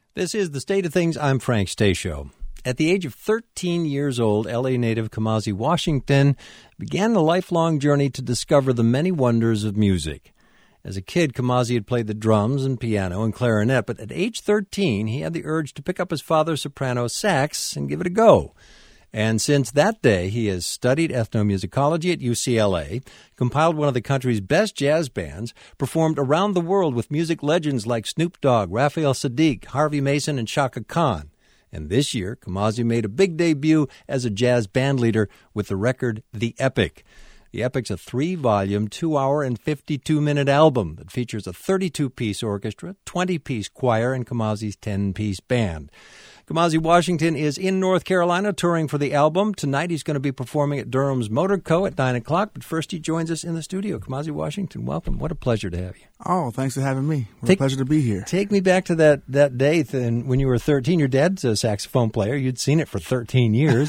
This is The State of Things. I'm Frank Stasio. At the age of 13 years old, L.A. native Kamasi Washington began a lifelong journey to discover the many wonders of music. As a kid, Kamasi had played the drums and piano and clarinet, but at age 13, he had the urge to pick up his father's soprano sax and give it a go. And since that day, he has studied ethnomusicology at UCLA, compiled one of the country's best jazz bands, performed around the world with music legends like Snoop Dogg, Raphael Saadiq, Harvey Mason, and Chaka Khan. And this year, Kamasi made a big debut as a jazz band leader with the record The Epic. The Epic's a 3-volume, 2-hour, and 52-minute album that features a 32-piece orchestra, 20-piece choir, and Kamasi's 10-piece band. Kamasi Washington is in North Carolina touring for the album. Tonight he's going to be performing at Durham's Motor Co. at 9 o'clock, but first he joins us in the studio. Kamasi Washington, welcome. What a pleasure to have you. Oh, thanks for having me. What a pleasure to be here. Take me back to that day when you were 13. Your dad's a saxophone player. You'd seen it for 13 years.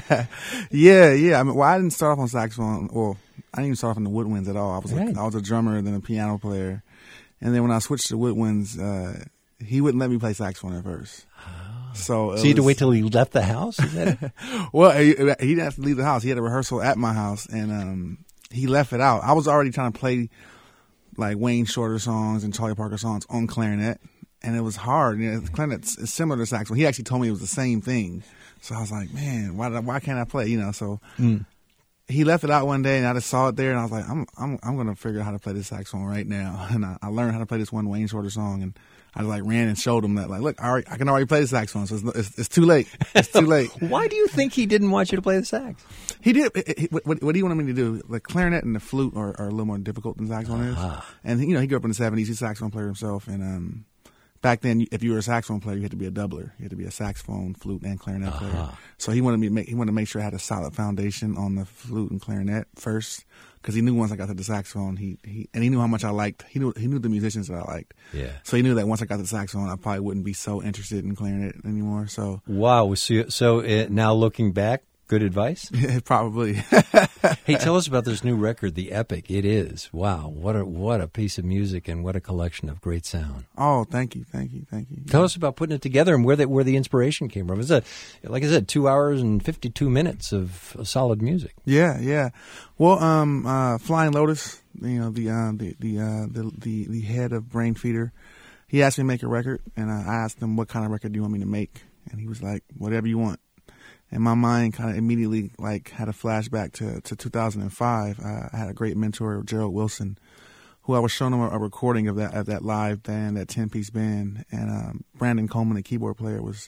Yeah. I didn't start off on saxophone. Well, I didn't even start off in the woodwinds at all. I was a drummer, then a piano player. And then when I switched to woodwinds, he wouldn't let me play saxophone at first. So you had to wait till he left the house? Is that it? Well, he didn't have to leave the house. He had a rehearsal at my house, and he left it out. I was already trying to play like Wayne Shorter songs and Charlie Parker songs on clarinet, and it was hard. You know, clarinet is similar to saxophone. He actually told me it was the same thing. So I was like, man, why can't I play? You know, so he left it out one day, and I just saw it there, and I was like, I'm going to figure out how to play this saxophone right now. And I learned how to play this one Wayne Shorter song, and I ran and showed him that, like, look, I can already play the saxophone, so it's too late. It's too late. Why do you think he didn't want you to play the sax? He did. What he wanted me to do, the clarinet and the flute are a little more difficult than saxophone is. And, he grew up in the 70s. He's a saxophone player himself. And back then, if you were a saxophone player, you had to be a doubler. You had to be a saxophone, flute, and clarinet player. So he wanted to make sure I had a solid foundation on the flute and clarinet first. Because he knew once I got to the saxophone, he knew how much I liked. He knew the musicians that I liked. Yeah. So he knew that once I got to the saxophone, I probably wouldn't be so interested in clarinet anymore. So wow. So now looking back, good advice. Probably. Hey, tell us about this new record, The Epic. It is wow. What a piece of music and what a collection of great sound. Oh, thank you. Tell us about putting it together and where the inspiration came from. It's like I said, 2 hours and 52 minutes of solid music. Yeah. Well, Flying Lotus, the head of Brain Feeder, he asked me to make a record, and I asked him, what kind of record do you want me to make? And he was like, whatever you want. And my mind kind of immediately had a flashback to 2005. I had a great mentor, Gerald Wilson, who I was showing him a recording of that live band, that 10-piece band. And Brandon Coleman, the keyboard player, was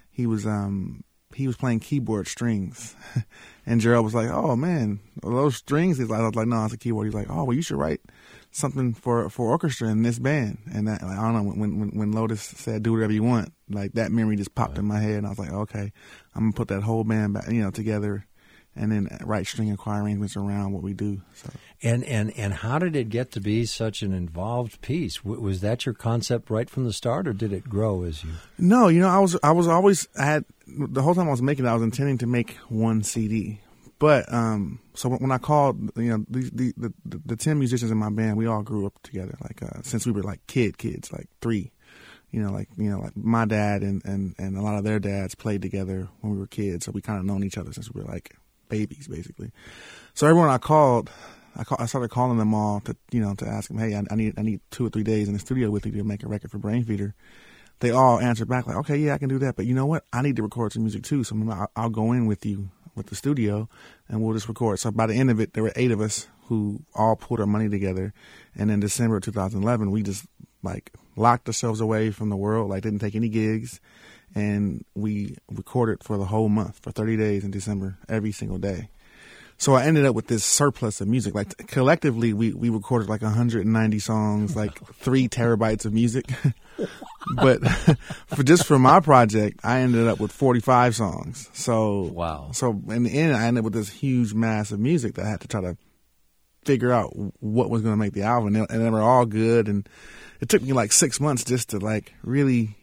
playing keyboard strings. And Gerald was like, oh, man, are those strings? I was like, no, it's a keyboard. He's like, oh, well, you should write something for orchestra in this band. And that, I don't know, when Lotus said, do whatever you want, like that memory just popped in my head. And I was like, okay, I'm going to put that whole band back, together and then write string and choir arrangements around what we do. So. And how did it get to be such an involved piece? Was that your concept right from the start, or did it grow as you? No, I was always the whole time I was making it, I was intending to make one CD. But so when I called, the 10 musicians in my band, we all grew up together, since we were kids, like 3. Like my dad and a lot of their dads played together when we were kids, so we kind of known each other since we were like babies, basically. So everyone I started calling them all to ask them, hey, I need 2 or 3 days in the studio with you to make a record for Brain Feeder. They all answered back like, okay, yeah, I can do that, but you know what? I need to record some music too, so I'll go in with you with the studio and we'll just record. So by the end of it, there were 8 of us who all pulled our money together, and in December of 2011, we just locked ourselves away from the world, didn't take any gigs, and we recorded for the whole month, for 30 days in December, every single day. So I ended up with this surplus of music. Collectively, we recorded 190 songs, 3 terabytes of music. But for my project, I ended up with 45 songs. So wow. So in the end, I ended up with this huge mass of music that I had to try to figure out what was going to make the album, and they were all good. And it took me 6 months just to really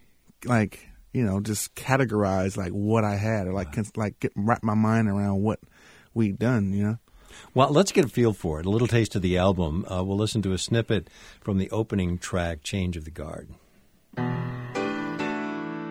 just categorize what I had, or wrap my mind around what we'd done, Well, let's get a feel for it. A little taste of the album. We'll listen to a snippet from the opening track, Change of the Guard.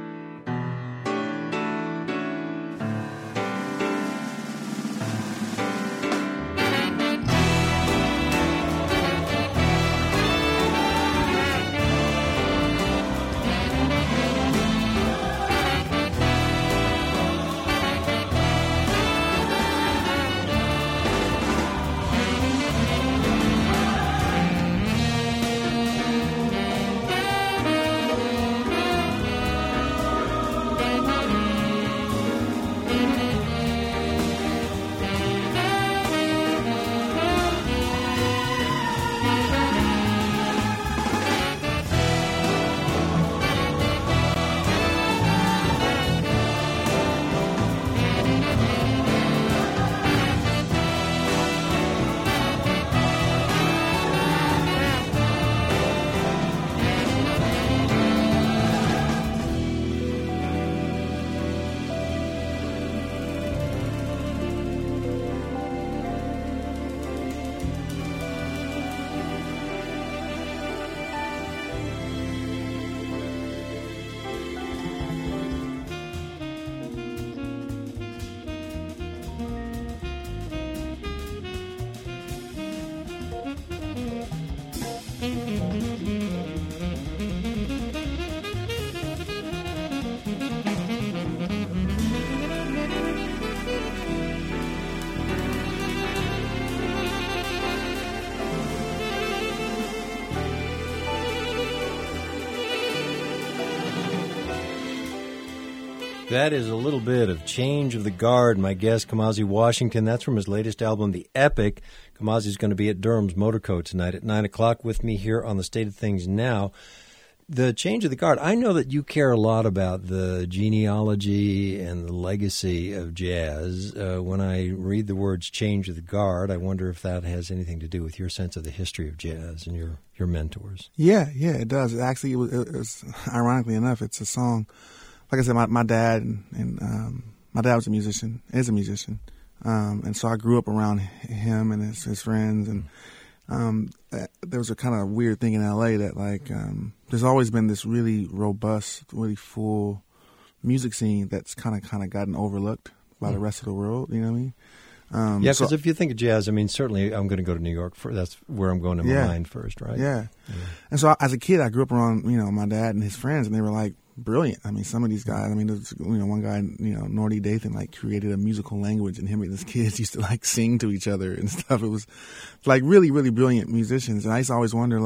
That is a little bit of Change of the Guard. My guest, Kamasi Washington. That's from his latest album, The Epic. Kamasi's going to be at Durham's Motorco tonight at 9 o'clock with me here on The State of Things Now. The Change of the Guard, I know that you care a lot about the genealogy and the legacy of jazz. When I read the words Change of the Guard, I wonder if that has anything to do with your sense of the history of jazz and your mentors. Yeah, it does. Actually, it was ironically enough, it's a song. Like I said, my dad and my dad was a musician, is a musician, and so I grew up around him and his friends, and there was a kind of weird thing in L.A. that there's always been this really robust, really full music scene that's kind of gotten overlooked by the rest of the world. You know what I mean? Because if you think of jazz, I mean, certainly I'm going to go to New York. That's where I'm going in my mind first, right? Yeah. And so as a kid, I grew up around my dad and his friends, and they were like brilliant. I mean, some of these guys. I mean, there's one guy, Nordy Dathan, created a musical language, and him and his kids used to sing to each other and stuff. It was really, really brilliant musicians, and I used to always wonder,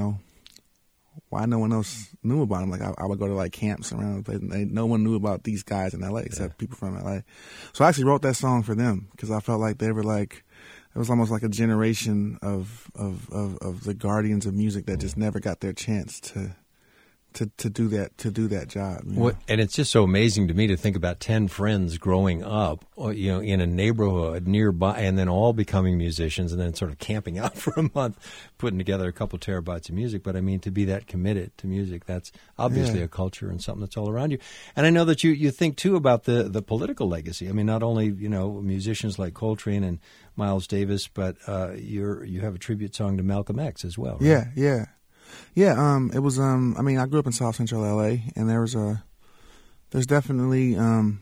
why no one else knew about them. I would go to camps around the place, and no one knew about these guys in LA except people from LA. So I actually wrote that song for them because I felt like they were it was almost like a generation of the guardians of music that just never got their chance to do that job. And it's just so amazing to me to think about 10 friends growing up, in a neighborhood nearby, and then all becoming musicians, and then sort of camping out for a month, putting together a couple terabytes of music. But I mean, to be that committed to music, that's obviously a culture and something that's all around you. And I know that you think too about the political legacy. I mean, not only musicians like Coltrane and Miles Davis, but you have a tribute song to Malcolm X as well. Right? Yeah. It was, I mean, I grew up in South Central LA, and there's definitely,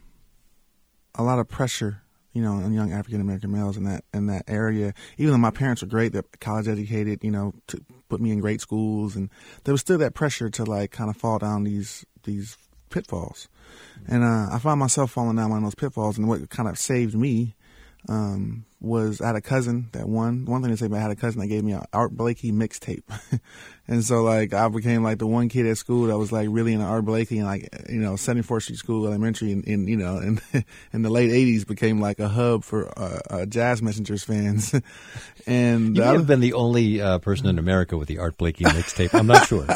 a lot of pressure, on young African-American males in that area. Even though my parents were great, they're college educated, to put me in great schools, and there was still that pressure to kind of fall down these pitfalls. And, I found myself falling down one of those pitfalls, and what kind of saved me, was I had a cousin that one thing to say about I had a cousin that gave me an Art Blakey mixtape. And so I became the one kid at school that was really into Art Blakey, and 74th Street School Elementary in the late 80s became a hub for Jazz Messengers fans. And you may have been the only person in America with the Art Blakey mixtape. I'm not sure.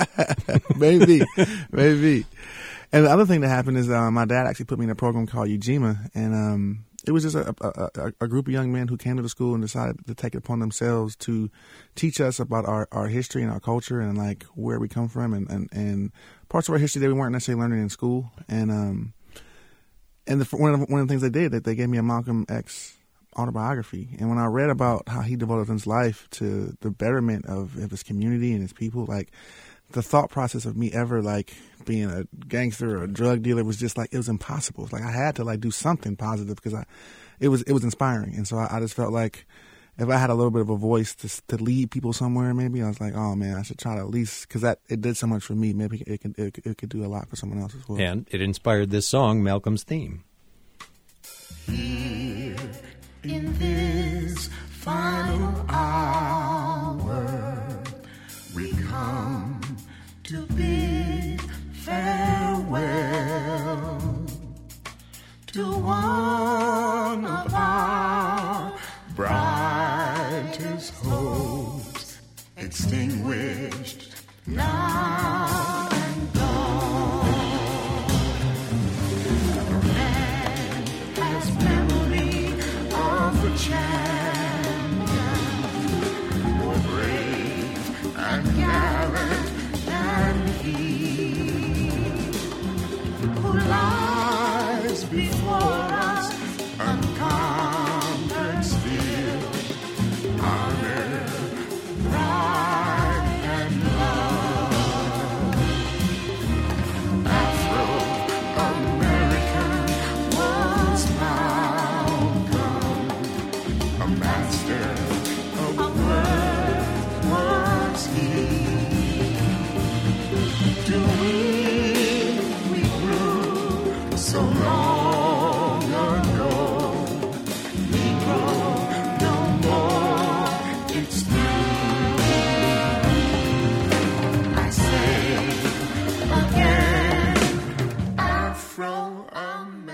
Maybe. And the other thing that happened is my dad actually put me in a program called Ujima, and it was just a group of young men who came to the school and decided to take it upon themselves to teach us about our history and our culture and where we come from and parts of our history that we weren't necessarily learning in school. And one of the things they did, that they gave me a Malcolm X autobiography. And when I read about how he devoted his life to the betterment of his community and his people, the thought process of me ever being a gangster or a drug dealer was just it was impossible. It's I had to do something positive because it was inspiring. And so I just felt if I had a little bit of a voice to lead people somewhere, maybe I was oh man, I should try to at least, because it did so much for me. Maybe it could do a lot for someone else as well. And it inspired this song, Malcolm's Theme. Here in this final hour, we come to bid farewell to one of our brightest hopes, extinguished now and gone. The man has memory of a champion, more brave and gallant than he, who lies before us unconquered still. Honor, pride, and love. Afro-American was Malcolm, a master of words was he. To win we grew so long ago. Negro, no more, it's through. I say again, Afro-American.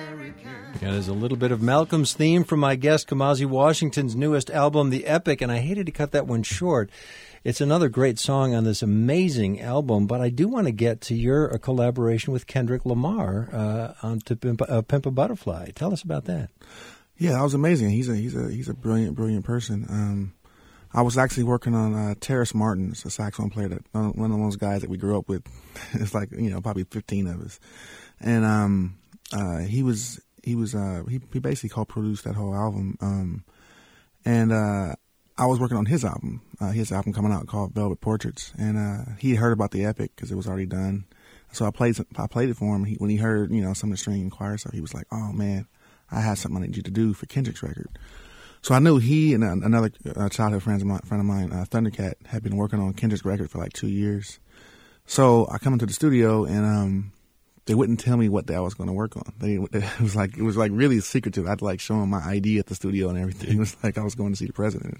And there's a little bit of Malcolm's theme from my guest, Kamasi Washington's newest album, The Epic, and I hated to cut that one short. It's another great song on this amazing album, but I do want to get to your collaboration with Kendrick Lamar on To Pimp a Butterfly. Tell us about that. Yeah, that was amazing. He's a brilliant person. I was actually working on Terrace Martins, a saxophone player, that one of those guys that we grew up with. It's like, probably 15 of us, and he basically co-produced that whole album. And I was working on his album coming out called Velvet Portraits, and he heard about The Epic because it was already done. So I played it for him. When he heard some of the string and choir stuff, he was like, "Oh man, I had something I need you to do for Kendrick's record." So I knew he and another childhood friend of mine, Thundercat, had been working on Kendrick's record for like 2 years. So I come into the studio and they wouldn't tell me what I was going to work on. It was like really secretive. I'd like show them my ID at the studio and everything. It was like I was going to see the president or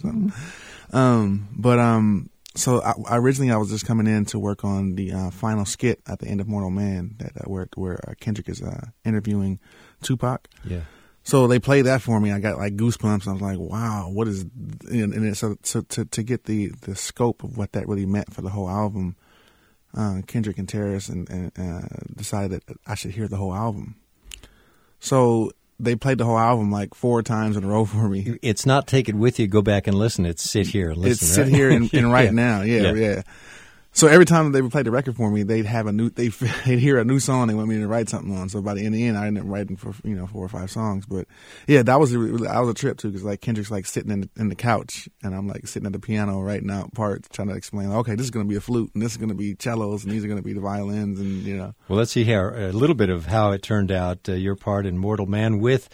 something. So I originally was just coming in to work on the final skit at the end of Mortal Man, where Kendrick is interviewing Tupac. Yeah. So they played that for me. I got like goosebumps. I was like, "Wow, what is?" So to get the scope of what that really meant for the whole album, Kendrick and Terrace and decided that I should hear the whole album. So they played the whole album like 4 times in a row for me. It's not take it with you, go back and listen. It's sit here and listen. It's sit here and right now. Yeah. So every time they would play the record for me, they'd hear a new song they want me to write something on. So by the end, I ended up writing for 4 or 5 songs. But yeah, that was a trip too, because like Kendrick's like sitting in the couch, and I'm like sitting at the piano writing out parts, trying to explain. Okay, this is going to be a flute, and this is going to be cellos, and these are going to be the violins, and Well, let's see here a little bit of how it turned out. Your part in Mortal Man with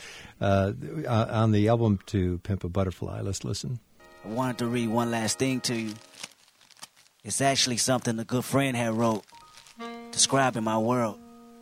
on the album To Pimp a Butterfly. Let's listen. I wanted to read one last thing to you. It's actually something a good friend had wrote, describing my world.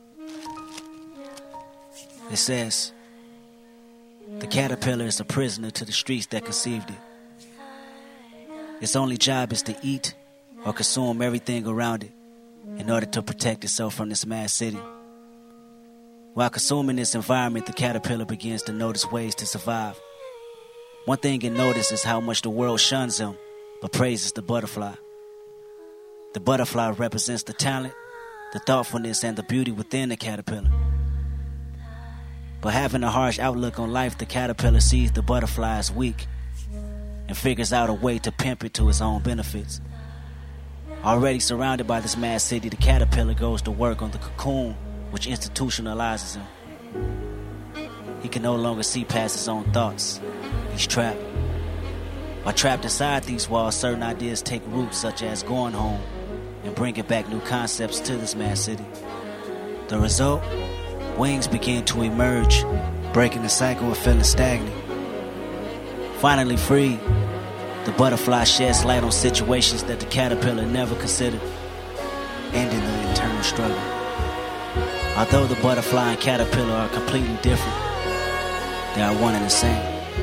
It says, "The caterpillar is a prisoner to the streets that conceived it. Its only job is to eat or consume everything around it in order to protect itself from this mad city. While consuming this environment, the caterpillar begins to notice ways to survive. One thing it notices is how much the world shuns him, but praises the butterfly. The butterfly represents the talent, the thoughtfulness, and the beauty within the caterpillar. But having a harsh outlook on life, the caterpillar sees the butterfly as weak and figures out a way to pimp it to its own benefits. Already surrounded by this mad city, the caterpillar goes to work on the cocoon, which institutionalizes him. He can no longer see past his own thoughts. He's trapped. While trapped inside these walls, certain ideas take root, such as going home and bringing back new concepts to this mad city. The result? Wings begin to emerge, breaking the cycle of feeling stagnant. Finally freed, the butterfly sheds light on situations that the caterpillar never considered, ending the internal struggle. Although the butterfly and caterpillar are completely different, they are one and the same.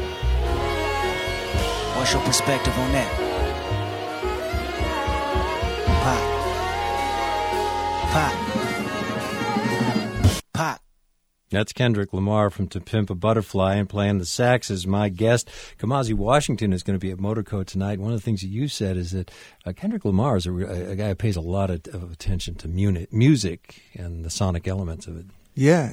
What's your perspective on that? Pop. That's Kendrick Lamar from To Pimp a Butterfly, and playing the sax is my guest. Kamasi Washington is going to be at Motorco tonight. One of the things that you said is that Kendrick Lamar is a guy who pays a lot of attention to music and the sonic elements of it. Yeah.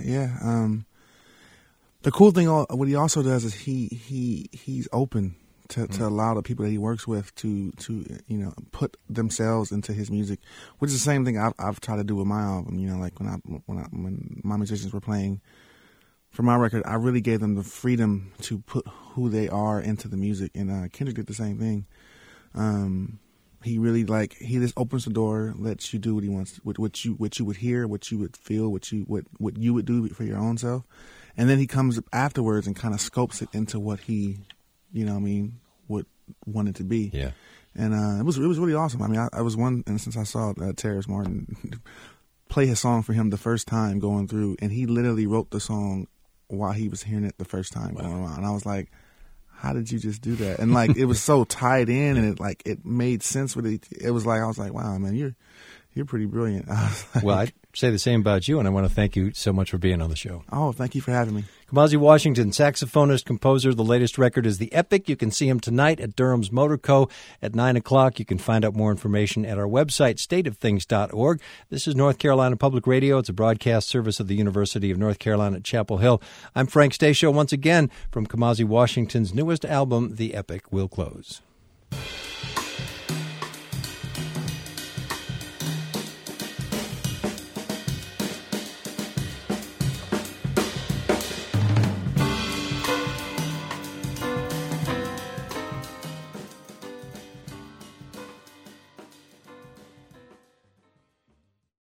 The cool thing, what he also does is he's open to allow the people that he works with to put themselves into his music, which is the same thing I've tried to do with my album. Like when my musicians were playing for my record, I really gave them the freedom to put who they are into the music, and Kendrick did the same thing. He really he just opens the door, lets you do what he wants, what you would hear, what you would feel, what you would do for your own self, and then he comes afterwards and kind of scopes it into what he, would want it to be. Yeah, and it was really awesome. I mean, I was one instance I saw Terrace Martin play his song for him the first time going through, and he literally wrote the song while he was hearing it the first time going around, and I was like, how did you just do that? And it was so tied in, and it made sense with it. It was I was like, wow, man, You're pretty brilliant. I was like, Well, I'd say the same about you, and I want to thank you so much for being on the show. oh, thank you for having me. Kamasi Washington, saxophonist, composer. The latest record is The Epic. You can see him tonight at Durham's Motor Co. at 9 o'clock. You can find out more information at our website, stateofthings.org. This is North Carolina Public Radio. It's a broadcast service of the University of North Carolina at Chapel Hill. I'm Frank Stasio once again from Kamasi Washington's newest album, The Epic, will close.